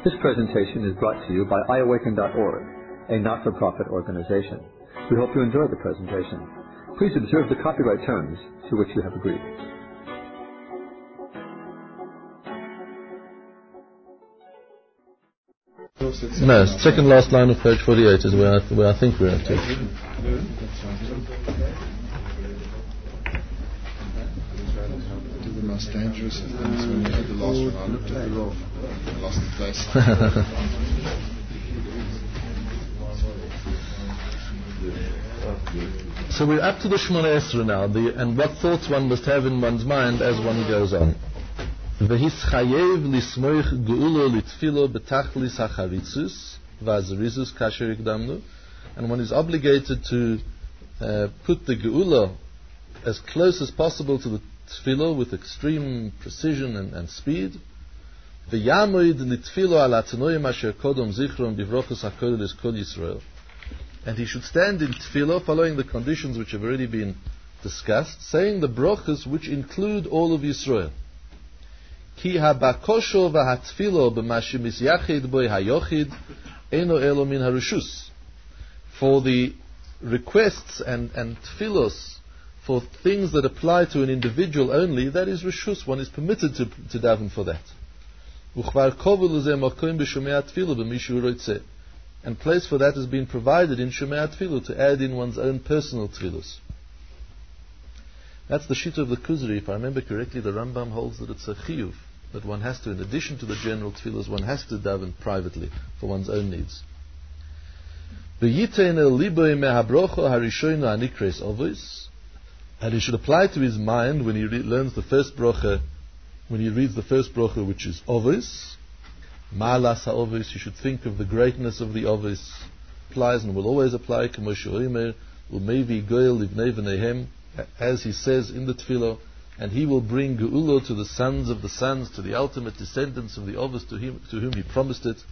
This presentation is brought to you by iAwaken.org, a not-for-profit organization. We hope you enjoy the presentation. Please observe the copyright terms to which you have agreed. No, second last line of page 48 is where I think we're at. The most dangerous of things when you had the last one. I looked at the roll. I lost the place. So we're up to the Shemona Esrei now, and what thoughts one must have in one's mind as one goes on. V'hischayev lismoich geulo litfilo betachlis hacharitzus v'azrizus kasher ikdamnu, and one is obligated to put the geula as close as possible to the tefillah with extreme precision and speed. V'yamoid litfilo al atnoim asher kodom zichron bivrochos hakodesh kol Yisrael, and he should stand in tefillah following the conditions which have already been discussed, saying the brachos which include all of Yisrael. Ki habakosho v'hatfilo b'mashimis yachid boi hayochid eno elo min harushus. For the requests and tefillos for things that apply to an individual only, that is reshus. One is permitted to daven for that. And place for that has been provided in Shemei Tefillah to add in one's own personal tefillos. That's the shita of the Kuzri. If I remember correctly, the Rambam holds that it's a chiyuv, that one has to, in addition to the general tefillos, one has to daven privately for one's own needs. And he should apply to his mind when he learns the first bracha, when he reads the first bracha, which is Ovis, Ma'alas ha'Ovis. He should think of the greatness of the Ovis. Applies and will always apply, as he says in the Tefillah, and he will bring Geula to the sons of the sons, to the ultimate descendants of the Ovis, to whom he promised it.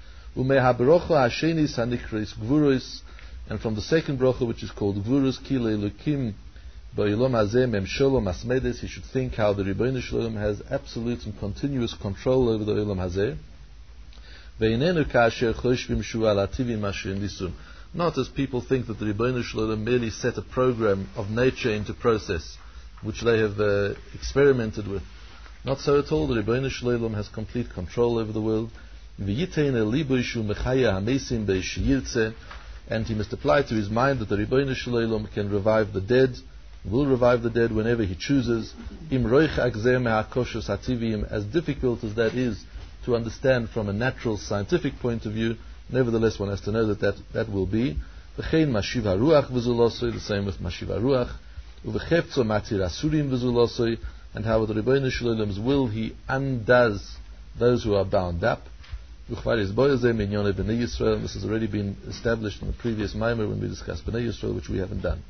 And from the second bracha, which is called Gvurus, Ki le'elukim ba'olam hazeh memsholo masmedes, he should think how the Ribono Shel Olam has absolute and continuous control over the Olam Hazeh. Ve'inenu ka'asher choshvim shu al hativim asher nisun. Not as people think that the Ribono Shel Olam merely set a program of nature into process, which they have experimented with. Not so at all. The Ribono Shel Olam has complete control over the world. V'yitein libo shu mechaya hamesim be'shiyirtze, and he must apply to his mind that the Ribono Shel Olam can revive the dead, will revive the dead whenever he chooses. Im roich agzeh me'akoshos hativim, as difficult as that is to understand from a natural scientific point of view, nevertheless one has to know that will be. V'chein mashiv haruach v'zulosoi, the same with mashiv haruach. Uv'chefzo matir asurim v'zulosoi, and how with the Ribono Shel Olam's will he undoes those who are bound up. This has already been established in the previous Maimer when we discussed Bnei Yisrael, which we haven't done.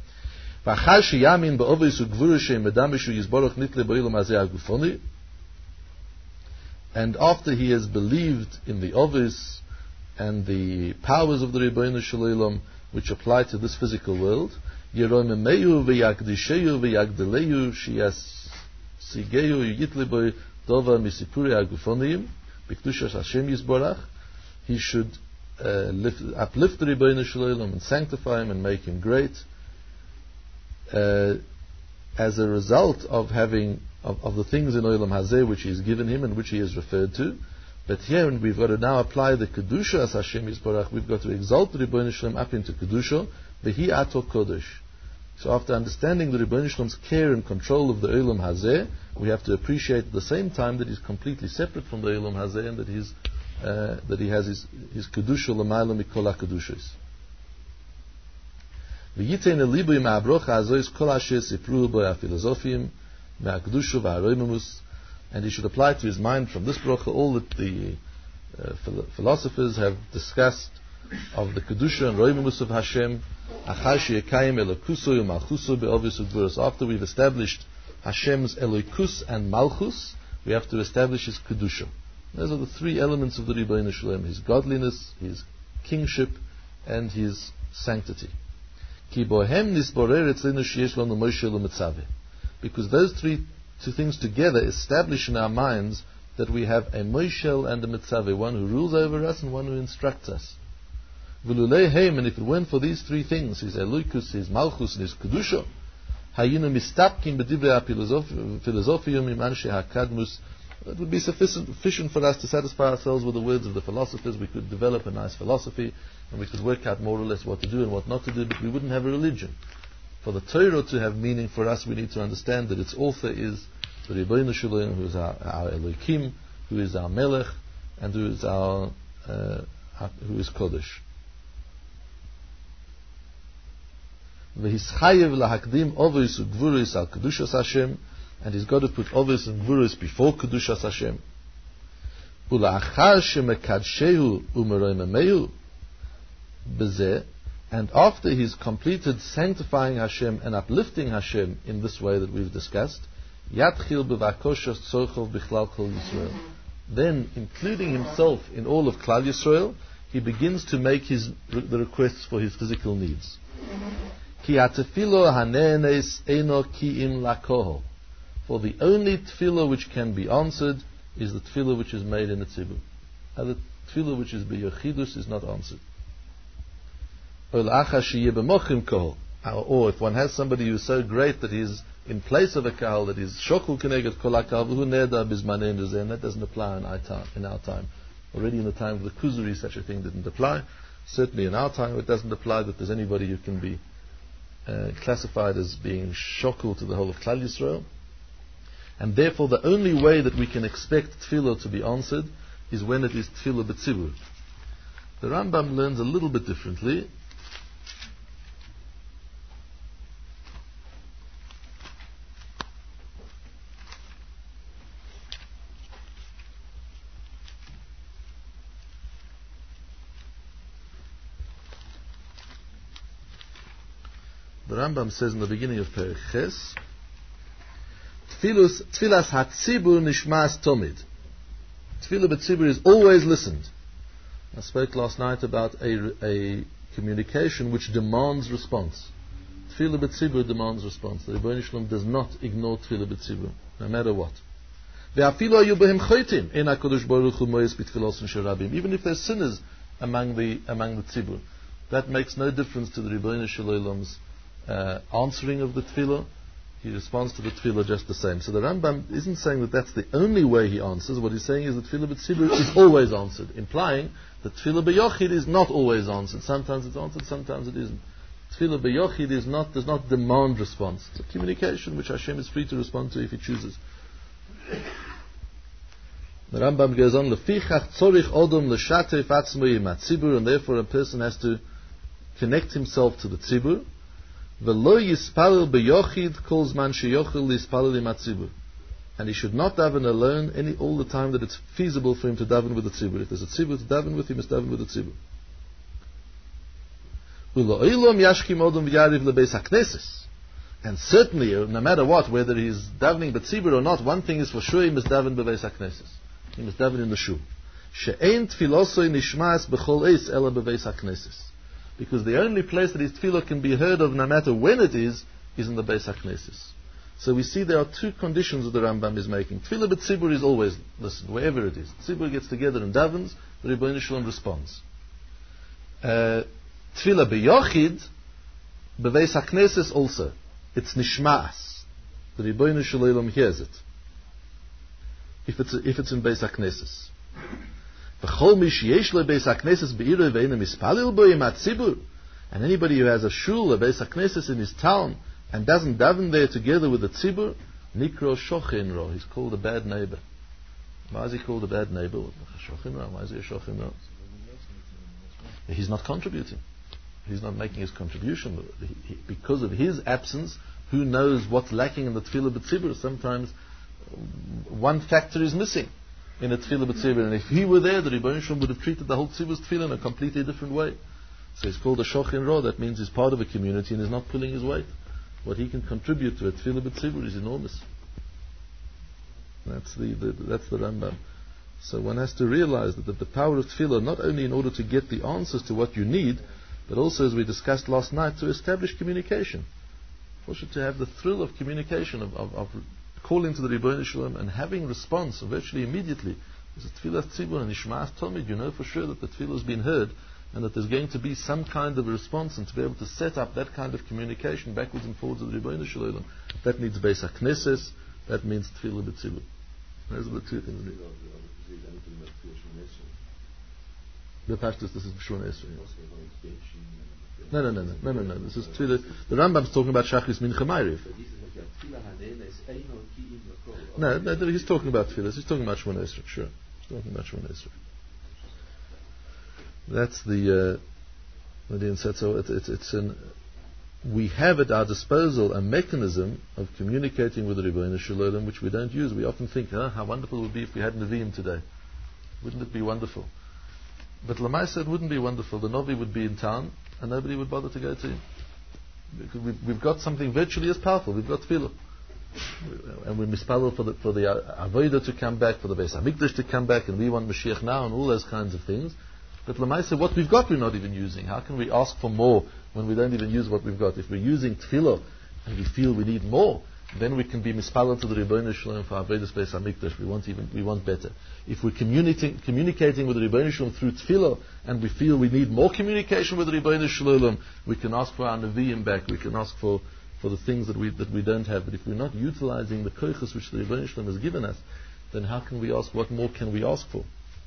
And after he has believed in the Ovis and the powers of the Ribono Shel Olam which apply to this physical world, he should uplift the Ribono Shel Olam and sanctify him and make him great as a result of having of the things in Olam Hazeh which he has given him and which he has referred to. But here we've got to now apply the Kedusha as Hashem Yisborach. We've got to exalt the Ribono Shel Olam up into Kedusha, V'hi ato Kodesh. So after understanding the Ribono Shel Olam's care and control of the Olam Hazeh, we have to appreciate at the same time that he's completely separate from the Olam Hazeh and that he has his Kedusha l'mayla mikol HaKedushos. V'yitein elibu ma'abrocha hazois kol asher sipru bo ha'filosofim ma'akdusha v'haroimamus, and he should apply to his mind from this bracha all that the philosophers have discussed of the Kedusha and Roimamus of Hashem. After we've established Hashem's Elokus and Malchus, we have to establish His Kedusha. Those are the three elements of the Ribono Shel Olam: His godliness, His kingship, and His sanctity. Because those two things together establish in our minds that we have a Moshel and a Mitzaveh, one who rules over us and one who instructs us. V'lulei heim, and if it weren't for these three things, his Elokus, his Malchus, and his Kedusha, hayinu mistapkim b'divrei ha'filosofium im anshe ha'kadmus, it would be sufficient for us to satisfy ourselves with the words of the philosophers. We could develop a nice philosophy, and we could work out more or less what to do and what not to do, but we wouldn't have a religion. For the Torah to have meaning for us, we need to understand that its author is the Rebbeinu Shalom, who is our Elokim, who is our Melech, and who is who is Kodesh. V'hischayev lahakdim ovos u'gvuros al kedushas Hashem, and he's got to put ovos and gvuros before kedushas Hashem. Ula'achar shemekadshehu u'meroimamehu b'zeh, and after he's completed sanctifying Hashem and uplifting Hashem in this way that we've discussed, yatchil b'vakoshas tzorchov bichlal kol Yisrael. Then, including himself in all of Klal Yisrael, he begins to make the requests for his physical needs. Ki hatefilo hanenes eno ki'im lakoho. For the only tefillah which can be answered is the tefillah which is made in the tzibur. And the tefillah which is b'yochidus is not answered. Or if one has somebody who is so great that he is in place of a kahal, that is shokul keneget kol hakahal v'hu neder bizmanein zeh, and that doesn't apply in our time. Already in the time of the Kuzuri such a thing didn't apply. Certainly in our time it doesn't apply that there's anybody who can be classified as being shokul to the whole of Klal Yisrael. And therefore the only way that we can expect tefillah to be answered is when it is tefillah b'tzibur. The Rambam learns a little bit differently. The Rambam says in the beginning of Perek Ches, Tfilas hatzibur nishmas tomid. Tfilah b'tzibur is always listened. I spoke last night about a communication which demands response. Tfilah b'tzibur demands response. The Rebbeinu Shalom does not ignore tfilah b'tzibur, no matter what. Even if there's sinners among the tzibur, that makes no difference to the Rebbeinu Shalom's answering of the tefillah. He responds to the tefillah just the same. So the Rambam isn't saying that that's the only way he answers. What he's saying is that tefillah b'tzibur is always answered, implying that tefillah b'yochid is not always answered. Sometimes it's answered, sometimes it isn't. Tefillah b'yochid does not demand response. It's a communication which Hashem is free to respond to if He chooses. The Rambam goes on, Lefichach tzorich odom l'shatef atzmo im hatzibur, and therefore a person has to connect himself to the tzibur. V'lo yispalel b'yochid kol zman sheyochel yispalel im hatzibur, and he should not daven alone all the time that it's feasible for him to daven with the tzibur. If there's a tzibur to daven with, he must daven with the tzibur. U'lo'ilom yashkim odom v'yariv lebeis hakneses. And certainly, no matter what, whether he's davening b'tzibur or not, one thing is for sure: he must daven bebeis hakneses. He must daven in the shul. She'ein tfilosoi nishmas b'chol eis ela bebeis hakneses. Because the only place that his tefillah can be heard of, no matter when it is in the Beis HaKnesses. So we see there are two conditions that the Rambam is making. Tefillah b'tzibur is always listened, wherever it is. Tzibur gets together and davens, the Rebbeinu Shalom responds. Tefillah b'yochid, b'Beis HaKnesses also. It's nishma'as. The Rebbeinu Shalom hears it. If it's in Beis HaKnesses. And anybody who has a shul, a Beis HaKnesses in his town, and doesn't daven there together with the tzibur, nikro shochin ro, he's called a bad neighbor. Why is he called a bad neighbor? Why is he a shochin ro? He's not contributing. He's not making his contribution. Because of his absence, who knows what's lacking in the tefillah b'tzibur? Sometimes one factor is missing in a tefillah b'tzibur, and if he were there, the Rebbeinu Shalom would have treated the whole tzibur's tefillah in a completely different way. So he's called a shochin ro. That means he's part of a community and is not pulling his weight. What he can contribute to a tefillah b'tzibur is enormous. That's the Rambam. So one has to realize that the power of tefillah, not only in order to get the answers to what you need, but also, as we discussed last night, to establish communication. Also to have the thrill of communication, of calling to the Rebbeinu Shalom and having response virtually immediately. There's a tefillah tzibur and Ishmael Talmud, you know for sure that the tefillah has been heard and that there's going to be some kind of a response, and to be able to set up that kind of communication backwards and forwards with the Rebbeinu Shalom, that needs Beis HaKnesses, that means tefillah b'tzibur. Those are the two things. The Pashtus, this is Shon Esrei. No. This is tefillah. The Rambam's talking about Shachris Mincha Ma'ariv. No, he's talking about tefillah. He's talking about Shon Esrei. Sure, he's talking about Shon Esrei. That's the Median said. So we have at our disposal a mechanism of communicating with the Rebbeinu Shalom which we don't use. We often think, how wonderful it would be if we had Nevi'im today. Wouldn't it be wonderful? But Lamaisa, it wouldn't be wonderful. The Novi would be in town and nobody would bother to go to him. Because we've got something virtually as powerful. We've got tefillah. And we mispalel for the Avodah to come back, for the Beis HaMikdash to come back, and we want Mashiach now, and all those kinds of things. But Lamaisa, what we've got we're not even using. How can we ask for more when we don't even use what we've got? If we're using tefillah and we feel we need more, then we can be mispalel to the Rebbeinu Shalom for Avodah Beis HaMikdash. We want better. If we're communicating with the Rebbeinu Shalom through tefillah and we feel we need more communication with the Rebbeinu Shalom, we can ask for our Nevi'im back. We can ask for the things that we don't have. But if we're not utilizing the koichos which the Rebbeinu Shalom has given us, then how can we ask? What more can we ask for?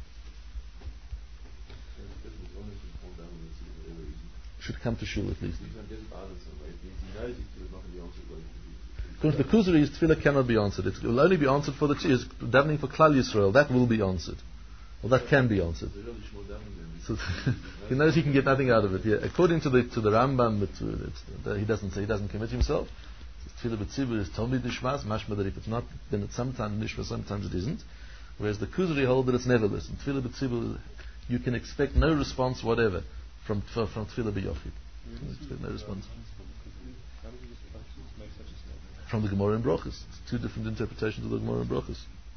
Should come to shul at least. Because the Kuzari is tefillah cannot be answered. It will only be answered for the davening for Klal Yisrael. That will be answered. Well, that can be answered. So he knows he can get nothing out of it. Yeah. According to the Rambam, he doesn't commit himself. Tefillah b'tzibur is Talmid Nishmas, mashma that if it's not, then it's sometimes Nishma, sometimes it isn't. Whereas the Kuzari hold that it's never listened. Tefillah b'tzibur, you can expect no response whatever from Tefillah b'yochid. No response. From the Gemara and Brochus. It's two different interpretations of the Gemara and Brochus.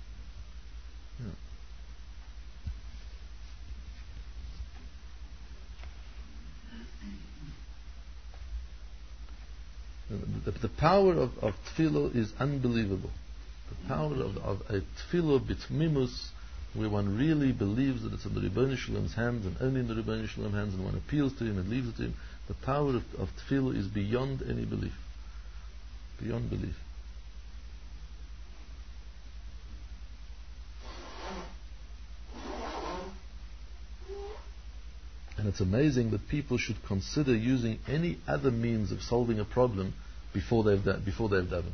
The power of tefillah is unbelievable. The power of a tefillah bitmimus, where one really believes that it's in the Rebbeinu Shalom's hands and only in the Rebbeinu Shalom's hands, and one appeals to him and leaves it to him. The power of tefillah is beyond any belief. Beyond belief. And it's amazing that people should consider using any other means of solving a problem before they've davened.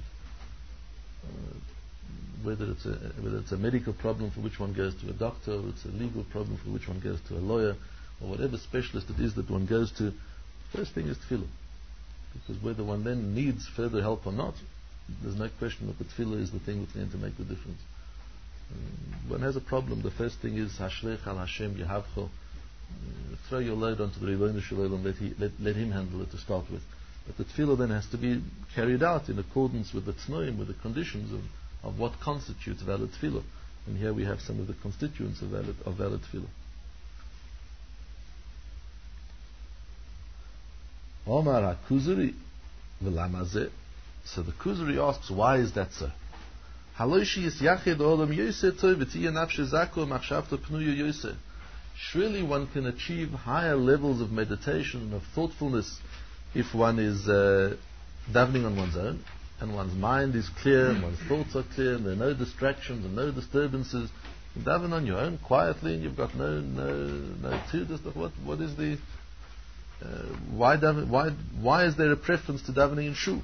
Whether it's a medical problem for which one goes to a doctor, or it's a legal problem for which one goes to a lawyer, or whatever specialist it is that one goes to, first thing is tefillah. Because whether one then needs further help or not, there's no question that the tefillah is the thing that's going to make the difference. One has a problem, the first thing is Hashlech al Hashem Yehavcho. Throw your load onto the Rebbeinu Shalom, let him handle it to start with. But the tefillah then has to be carried out in accordance with the tznoim, with the conditions of what constitutes valid tefillah. And here we have some of the constituents of valid tefillah. Omar HaKuzari v'lamazeh. So the Kuzari asks, why is that so? Haloshi is yached olam yoseh tov v'tiyah nafshe zako machshavto pnuya yoseh. Surely one can achieve higher levels of meditation and of thoughtfulness if one is davening on one's own, and one's mind is clear, and one's thoughts are clear, and there are no distractions and no disturbances. You daven on your own quietly, and you've got no what is the why is there a preference to davening in shul?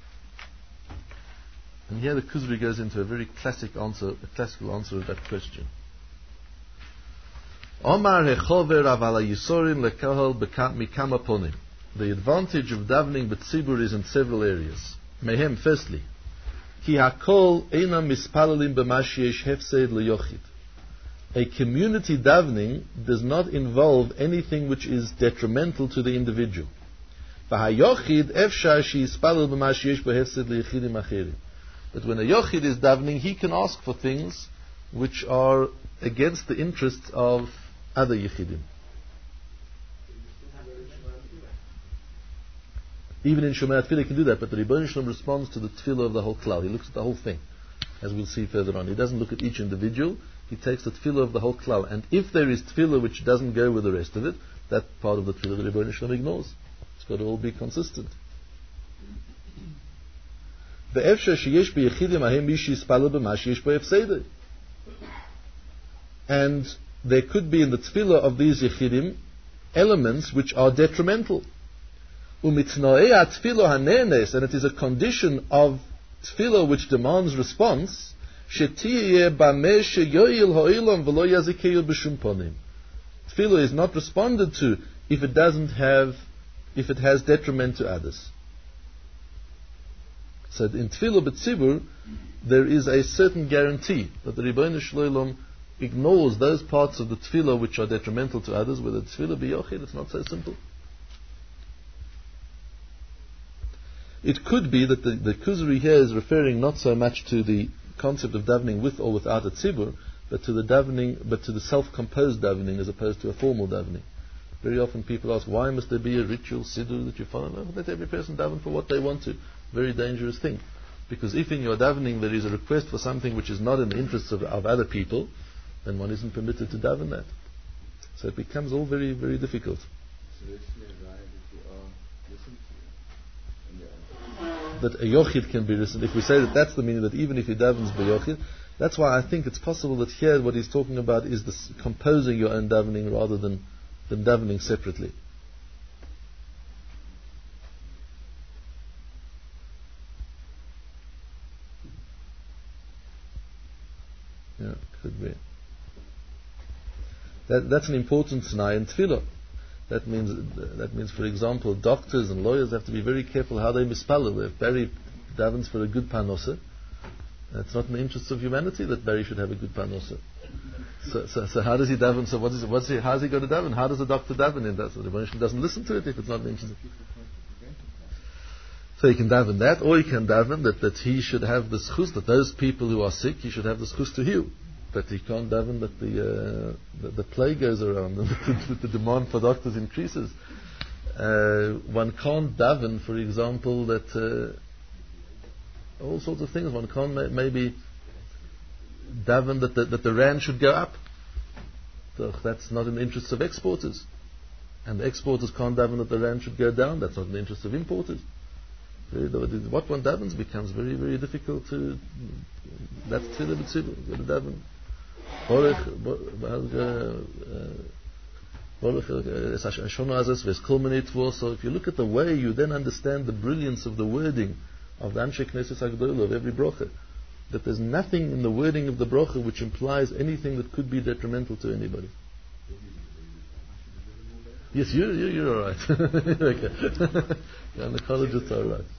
And here the Kuzari goes into a very classical answer of that question. Omar hechover avala yisorim lekahal mikama ponim. The advantage of davening b'tzibur is in several areas. Mehem, firstly, ki hakol eina mispalalim b'mashyesh hefsed leyochid. A community davening does not involve anything which is detrimental to the individual. V'hayochid efshar sheyispalel b'mashyesh b'hefsed leyechidim acherim. But when a yochid is davening, he can ask for things which are against the interests of other yichidim. Even in Shomei Tefillah he can do that, but the Rebbeinu Shalom responds to the tefillah of the whole klal. He looks at the whole thing. as we'll see further on. He doesn't look at each individual. He takes the tefillah of the whole klal. And if there is tefillah which doesn't go with the rest of it, that part of the tefillah the Rebbeinu Shalom ignores. It's got to all be consistent. And there could be in the tefillah of these yechidim elements which are detrimental. And it is a condition of tefillah which demands response. Tefillah is not responded to if it has detriment to others. So in tefillah b'tzibur there is a certain guarantee that the Rebbeinu Shalom ignores those parts of the tefillah which are detrimental to others. With the tefillah b'yochid, it's not so simple. It could be that the Kuzari here is referring not so much to the concept of davening with or without a tzibur, but to the self-composed davening as opposed to a formal davening. Very often people ask, why must there be a ritual siddur that you follow? No, let every person daven for what they want to. Very dangerous thing. Because if in your davening there is a request for something which is not in the interests of other people, then one isn't permitted to daven that. So it becomes all very, very difficult. That a yochid can be listened. If we say that that's the meaning, that even if he davens by yochid, that's why I think it's possible that here what he's talking about is this composing your own davening rather than davening separately. Yeah, could be. That's an important t'nai in tefillah. That means, for example, doctors and lawyers have to be very careful how they mispalel. If Barry davens for a good panosa, it's not in the interests of humanity that Barry should have a good panosa. So how does he daven? So how is he going to daven? How does a doctor daven in that? So the Rebbeinu doesn't listen to it if it's not in the interest. So he can daven that, or he can daven that he should have the schus, that those people who are sick, he should have the schus to heal. But he can't daven that the plague goes around and that the demand for doctors increases. One can't daven, for example, that all sorts of things. One can't maybe daven that the rand should go up. So that's not in the interests of exporters. And the exporters can't daven that the rand should go down. That's not in the interests of importers. What one davens becomes very, very difficult to. That's tefillah b'tzibur. You've got to daven. So if you look at the way, you then understand the brilliance of the wording of the Anshe Knesset Hagdolah of every brocha. That there's nothing in the wording of the brocha which implies anything that could be detrimental to anybody. Yes, you're all right. Okay. Yeah, the collegists are all right.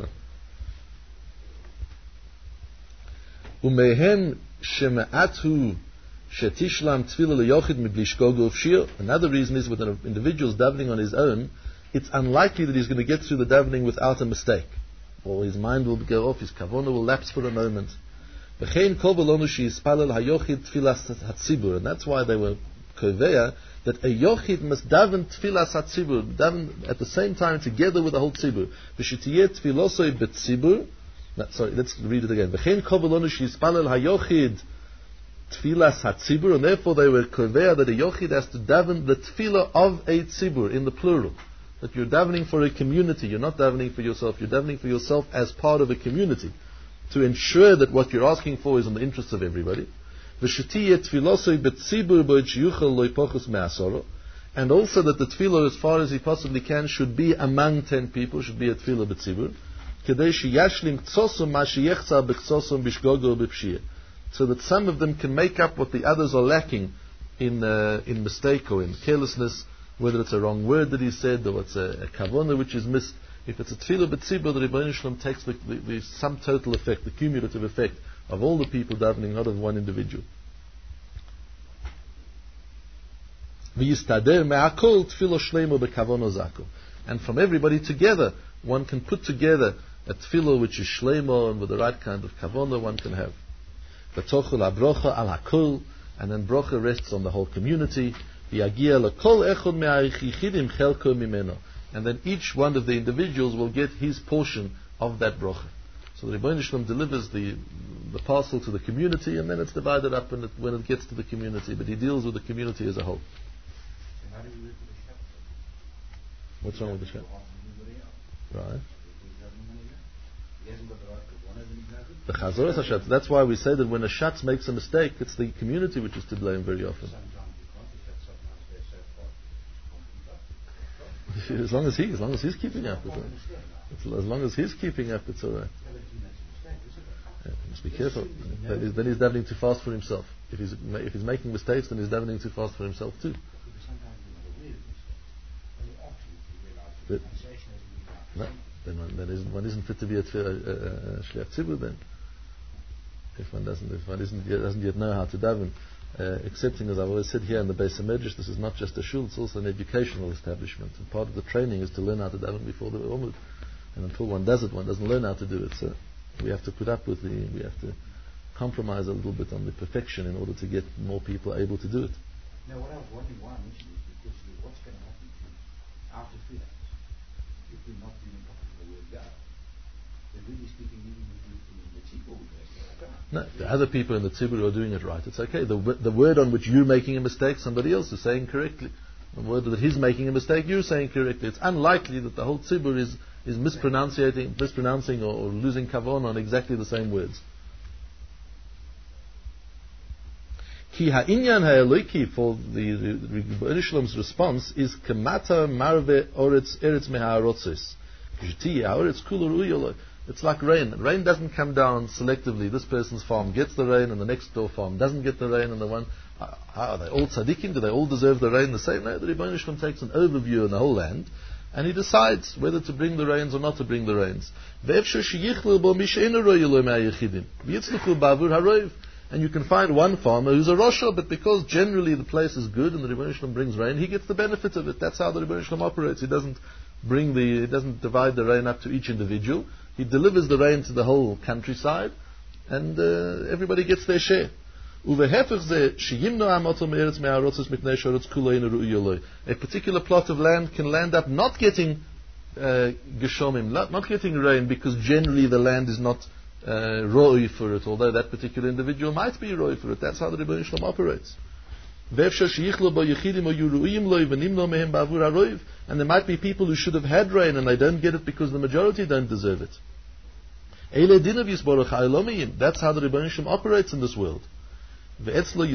Umehen shema'atu shetishlam tefillah leyochid mibli shgogo ufshir. Another reason is with an individual's davening on his own, it's unlikely that he's going to get through the davening without a mistake. Or his mind will go off, his kavanah will lapse for a moment. V'chein kol v'lonu sheyispalel hayochid tefillas hatzibur. And that's why they were koveya that a yochid must daven tefillas hatzibur, daven at the same time together with the whole tzibur. V'shetiyeh tefilosoi betzibur. Sorry, let's read it again. V'chein kol v'lonu sheyispalel hayochid tefillas hatzibur. And therefore they were koveya that a yochid has to daven the tefillah of a tzibur in the plural. That you're davening for a community. You're not davening for yourself. You're davening for yourself as part of a community, to ensure that what you're asking for is in the interests of everybody. And also that the tefillah, as far as he possibly can, should be among 10 people, should be a tefillah b'tzibur. So that some of them can make up what the others are lacking in mistake or in carelessness, whether it's a wrong word that he said or it's a kavanah which is missed. If it's a tefillah b'tzibur, the Rebbeinu Shalom takes the sum total effect, the cumulative effect of all the people davening, not of one individual. And from everybody together, one can put together a tefillah which is shleimo and with the right kind of kavanah one can have. And then brocha rests on the whole community. And then each one of the individuals will get his portion of that brocha. So the Rebbeinu Shalom delivers the the parcel to the community, and then it's divided up when it gets to the community. But he deals with the community as a whole. What's wrong with the Shat? Right. The Chazoras HaShat. That's why we say that when a Shat makes a mistake, it's the community which is to blame very often. As long as he's keeping up with it. As long as he's keeping up, it's all right. Yeah, must be careful. Then he's davening too fast for himself. If he's making mistakes, then he's davening too fast for himself too. No, then one isn't fit to be a Shliach Tzibur then. If one doesn't yet know how to daven. Accepting, as I've always said here in the Beis HaMedrash, this is not just a shul, it's also an educational establishment. And part of the training is to learn how to daven before the Umud. And until one does it, one doesn't learn how to do it. So we have to put up with we have to compromise a little bit on the perfection in order to get more people able to do it. Now, what I was wondering why I mentioned is because what's going to happen to after 3 days if we're not doing the word go? They're really speaking even in the Tzibur. No, the other people in the Tzibur are doing it right. It's okay. The word on which you're making a mistake, somebody else is saying correctly. The word that he's making a mistake, you're saying correctly. It's unlikely that the whole Tzibur is mispronouncing or losing kavon on exactly the same words. Ki ha'inyan ha'eloki, for the Rebbeinu Shalom's response is kamata marve oretz meha'arotzis. Ha'oretz kula ru'yolo. It's like rain. Rain doesn't come down selectively. This person's farm gets the rain and the next door farm doesn't get the rain, and the one... Are they all tzaddikim? Do they all deserve the rain the same? No, the Rebbeinu Shalom takes an overview on the whole land and he decides whether to bring the rains or not to bring the rains. And you can find one farmer who's a Rosha, but because generally the place is good and the Rebbeinu Shalom brings rain, he gets the benefit of it. That's how the Rebbeinu Shalom operates. He doesn't divide the rain up to each individual. He delivers the rain to the whole countryside, and everybody gets their share. A particular plot of land can land up not getting geshomim, not getting rain, because generally the land is not roi for it, although that particular individual might be roi for it. That's how the Rebbeinu Shalom operates. And there might be people who should have had rain and they don't get it because the majority don't deserve it. That's how the Rebbeinu Shalom operates in this world. So how does the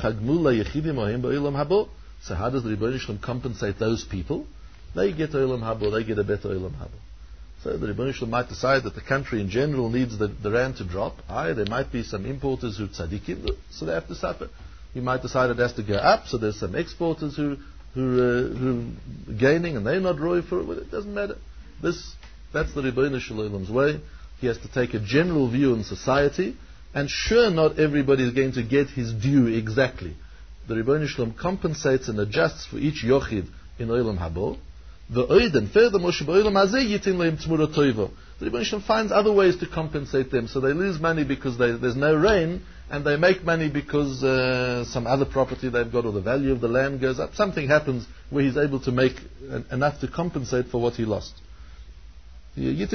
Rebbeinu Shalom compensate those people? They get Olam Habo, they get a better Olam Habo. So the Rebbeinu Shalom might decide that the country in general needs the rand to drop. There might be some importers who tzaddikim, so they have to suffer. He might decide it has to go up, so there's some exporters who are gaining and they're not roy for it. Well, it doesn't matter. That's the Rebbeinu Shalom's way. He has to take a general view in society, and sure, not everybody is going to get his due exactly. The Rebbeinu Shalom compensates and adjusts for each yochid in Olam Habo. The furthermore, the Rebbeinu Shalom finds other ways to compensate them. So they lose money because there's no rain, and they make money because some other property they've got, or the value of the land goes up. Something happens where he's able to make enough to compensate for what he lost. And the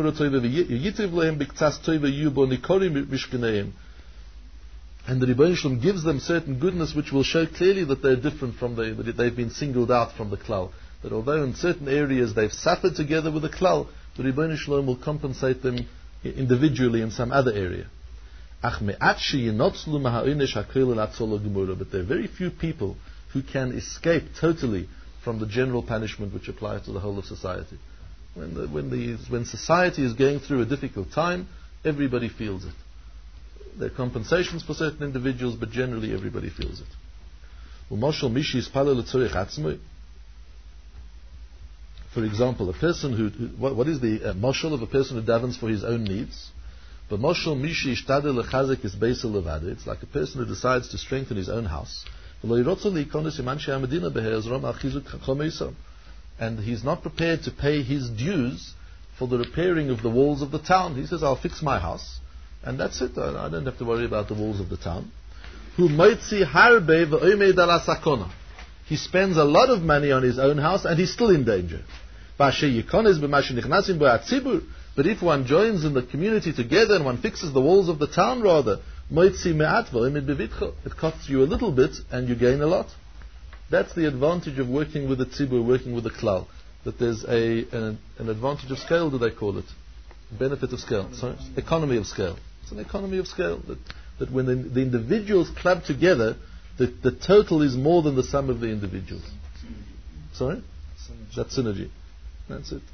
Rebbeinu Shalom gives them certain goodness which will show clearly that they're different that they've been singled out from the klal. That although in certain areas they've suffered together with the klal, the Rebbeinu Shalom will compensate them individually in some other area. But there are very few people who can escape totally from the general punishment which applies to the whole of society. When society is going through a difficult time, everybody feels it. There are compensations for certain individuals, but generally everybody feels it. For example, a person what is the mashal of a person who davens for his own needs? But mashal mishi ishtadel lechazek is beisel levada. It's like a person who decides to strengthen his own house. And he's not prepared to pay his dues for the repairing of the walls of the town. He says, I'll fix my house, and that's it. I don't have to worry about the walls of the town. He spends a lot of money on his own house, and he's still in danger. But if one joins in the community together and one fixes the walls of the town rather, it costs you a little bit and you gain a lot. That's the advantage of working with the tzibur, working with the klal. That there's an advantage of scale, do they call it? Benefit of scale. Sorry? Economy of scale. It's an economy of scale. That when the individuals club together, the total is more than the sum of the individuals. Sorry? Synergy. That's synergy. That's it.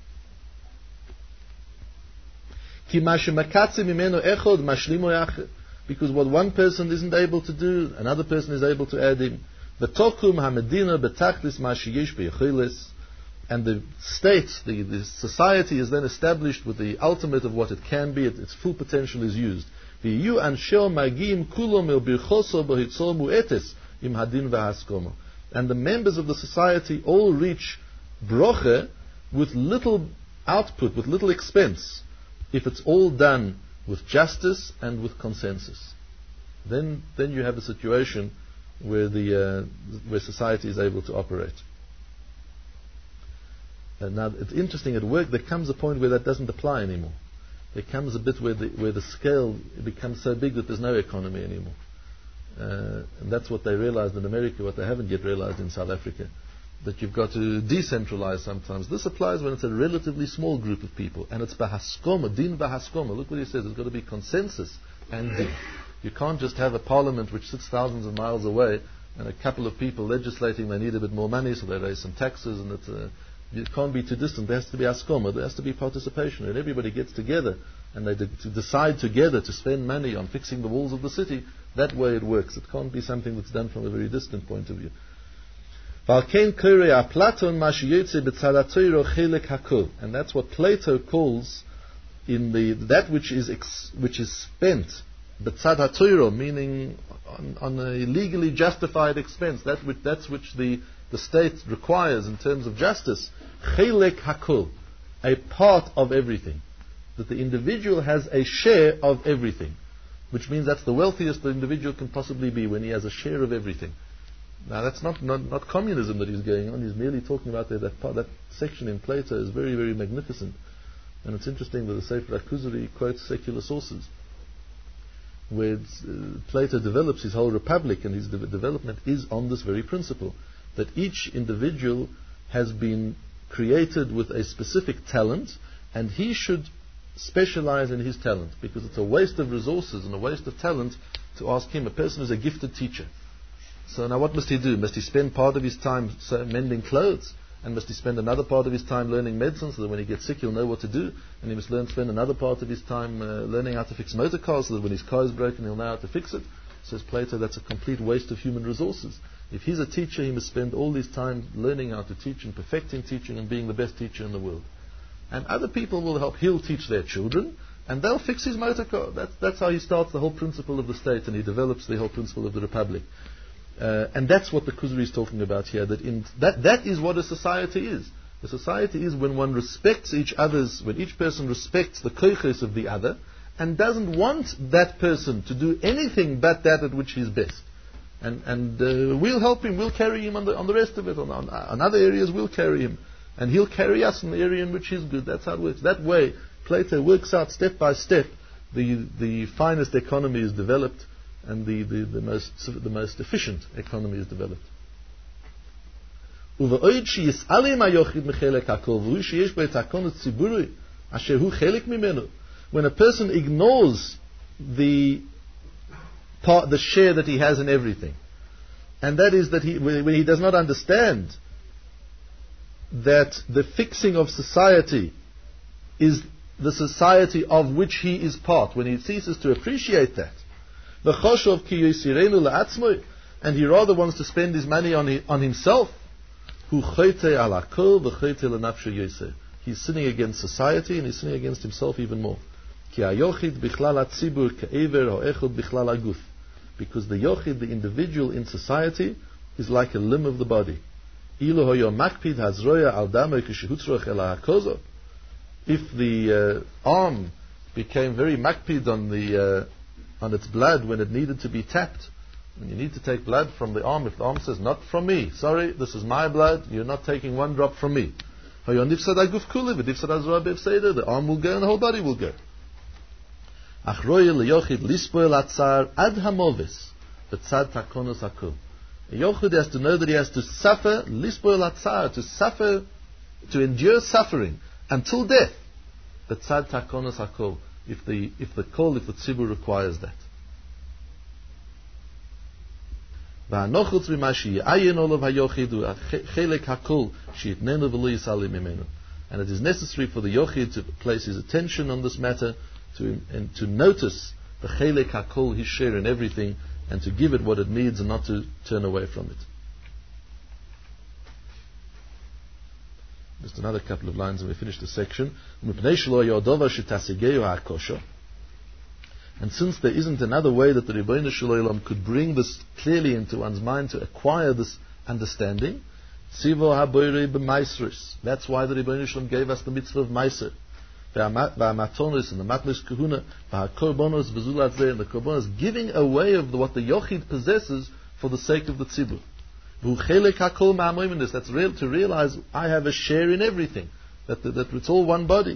Because what one person isn't able to do, another person is able to add in. And the state, the society is then established with the ultimate of what it can be, its full potential is used. And the members of the society all reach broche with little output, with little expense, if it's all done with justice and with consensus. Then you have a situation where society is able to operate. And now it's interesting, at work there comes a point where that doesn't apply anymore. There comes a bit where the scale becomes so big that there's no economy anymore. And that's what they realized in America, what they haven't yet realized in South Africa. That you've got to decentralize sometimes. This applies when it's a relatively small group of people. And it's bahaskoma, din bahaskoma. Look what he says, there's got to be consensus and din. You can't just have a parliament which sits thousands of miles away and a couple of people legislating they need a bit more money, so they raise some taxes, and it can't be too distant. There has to be askoma, there has to be participation, and everybody gets together and they decide together to spend money on fixing the walls of the city. That way it works. It can't be something that's done from a very distant point of view. And that's what Plato calls in that which is spent, b'tzad ha'toiro, meaning on a legally justified expense, that's which the state requires in terms of justice, chelek hakol, a part of everything, that the individual has a share of everything, which means that's the wealthiest the individual can possibly be, when he has a share of everything. Now that's not communism that he's going on. He's merely talking about that section in Plato is very, very magnificent. And it's interesting that the Sefer HaKuzari quotes secular sources, where Plato develops his whole republic, and his development is on this very principle, that each individual has been created with a specific talent, and he should specialize in his talent, because it's a waste of resources and a waste of talent to ask him. A person is a gifted teacher. So now what must he do? Must he spend part of his time mending clothes? And must he spend another part of his time learning medicine, so that when he gets sick he'll know what to do? And he must spend another part of his time learning how to fix motor cars, so that when his car is broken he'll know how to fix it? Says Plato, that's a complete waste of human resources. If he's a teacher, he must spend all his time learning how to teach and perfecting teaching and being the best teacher in the world. And other people will help. He'll teach their children, and they'll fix his motor car. That's how he starts the whole principle of the state, and he develops the whole principle of the republic. And that's what the Kuzari is talking about here. That is what a society is. A society is when one respects when each person respects the koiches of the other, and doesn't want that person to do anything but that at which he's best. And we'll help him, we'll carry him on the rest of it. On other areas we'll carry him. And he'll carry us in the area in which he's good. That's how it works. That way, Plato works out step by step the finest economy is developed, and the most efficient economy is developed. When a person ignores the share that he has in everything, and that is that when he does not understand that the fixing of society is the society of which he is part, when he ceases to appreciate that, and he rather wants to spend his money on himself, he's sinning against society, and he's sinning against himself even more. Because the yochid, the individual in society, is like a limb of the body. If the arm became very makpid on its blood when it needed to be tapped, when you need to take blood from the arm, if the arm says, not from me, sorry, this is my blood, you're not taking one drop from me, The arm will go and the whole body will go. A yochid has to know that he has to suffer, to suffer, to endure suffering until death. Betzad takonos hakol, if the tzibur requires that. And it is necessary for the yochid to place his attention on this matter, and to notice the chelek hakol, his share in everything, and to give it what it needs and not to turn away from it. Just another couple of lines and we finish the section. And since there isn't another way that the Ribbono Shel Olam could bring this clearly into one's mind to acquire this understanding, Tzivo haboirei b'maisris. That's why the Ribbono Shel Olam gave us the mitzvah of meiser. V'amatonis and the matnos kahuna, v'hakorbonos v'zulat zeh, and the korbonos, giving away of what the yochid possesses for the sake of the tzibur. V'uchelek hakol ma'amoiminus. That's real, to realize I have a share in everything. That it's all one body.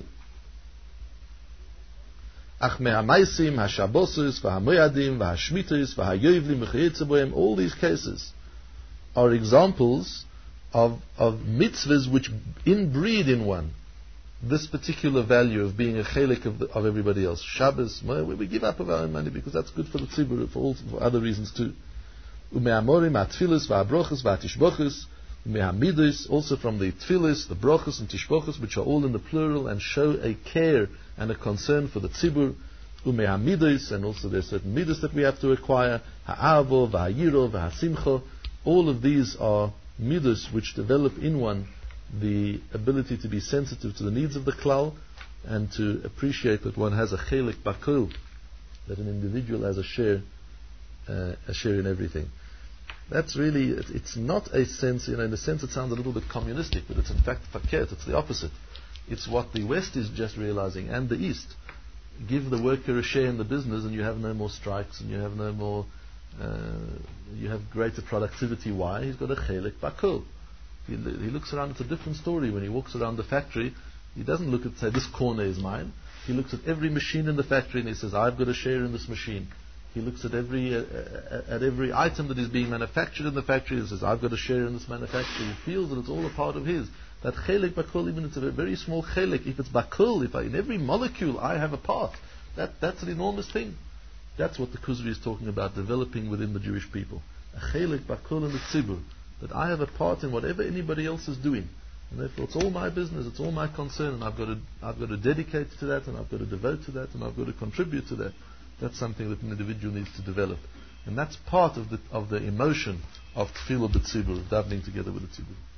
Ach me'amaisim, ha'shabosus, v'hamoyadim, v'hashmitus, v'hayoivlim, v'chayetzaboyim. All these cases are examples of mitzvahs which inbreed in one this particular value of being a chelik of everybody else. Shabbos, we give up of our own money because that's good for the tzibur, for other reasons too. Ume'amorim, ha'tfilis, v'ha'brochus, v'ha'tishbochus, ume'hamidus, also from the tfilis, the brochus and tishbochus, which are all in the plural and show a care and a concern for the tzibur. Ume'hamidus, and also there's certain midas that we have to acquire. Ha'avo, v'ha'yiro, v'ha'simcho. All of these are midas which develop in one the ability to be sensitive to the needs of the klal and to appreciate that one has a chelik bakul, that an individual has a share in everything. That's really, it's not a sense, in a sense it sounds a little bit communistic, but it's in fact fakert, it's the opposite. It's what the West is just realizing, and the East. Give the worker a share in the business and you have no more strikes and you have no more, you have greater productivity. Why? He's got a chelik bakul. He looks around, it's a different story. When he walks around the factory, he doesn't look at, say, this corner is mine. He looks at every machine in the factory and he says, I've got a share in this machine. He looks at every item that is being manufactured in the factory and says, I've got a share in this manufacture. He feels that it's all a part of his. That chelik bakul, even it's a very small chelik, if it's bakul, in every molecule I have a part, that's an enormous thing. That's what the Kuzri is talking about, developing within the Jewish people. A chelik bakul in the tzibur. That I have a part in whatever anybody else is doing, and therefore it's all my business, it's all my concern, and I've got to dedicate to that, and I've got to devote to that, and I've got to contribute to that. That's something that an individual needs to develop, and that's part of the emotion of tefillah b'tzibur, davening together with the tzibur.